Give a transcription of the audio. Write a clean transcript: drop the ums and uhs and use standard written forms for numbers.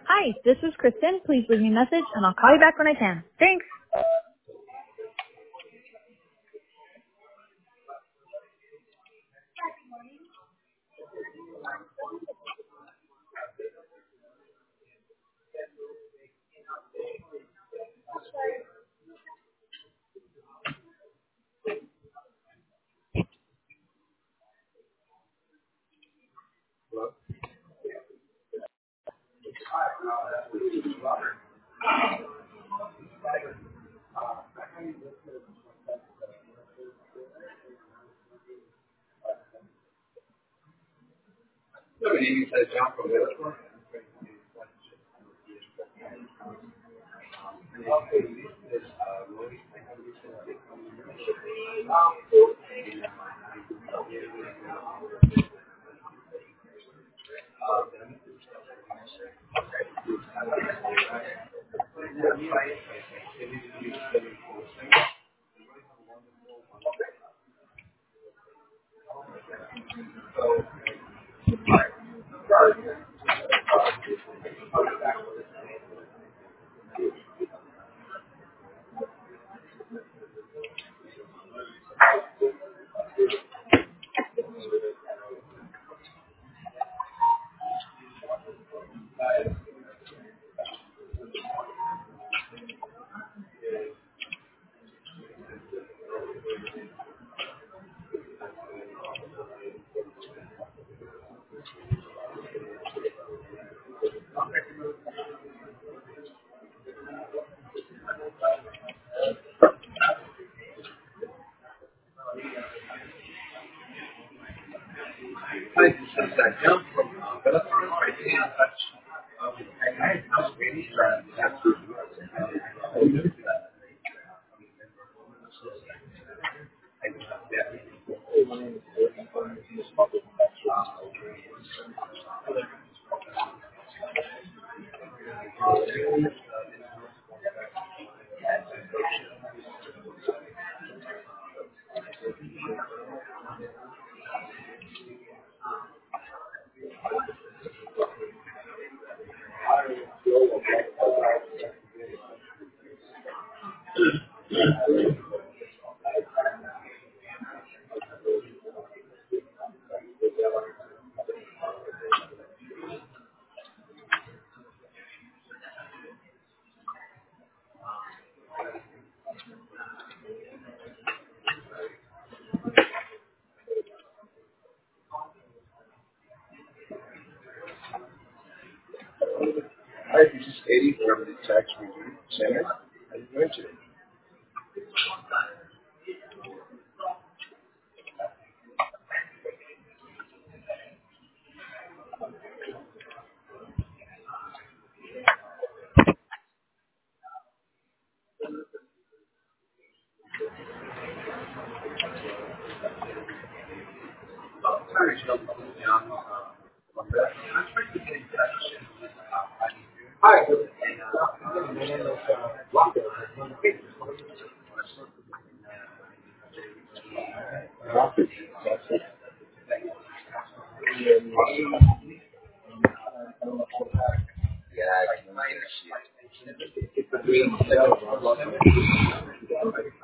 Hi, this is Kristen. Please leave me a message and I'll call you back when I can. Thanks. Hi, this is John from Belfast. I stay in touch with I'm waiting for Hi, this is Eddie from the Tax Review Center. How are you doing today? Hi, John from Belfast. I'm trying to get in touch. Hi, my name is Rocco. Yeah, I can see it.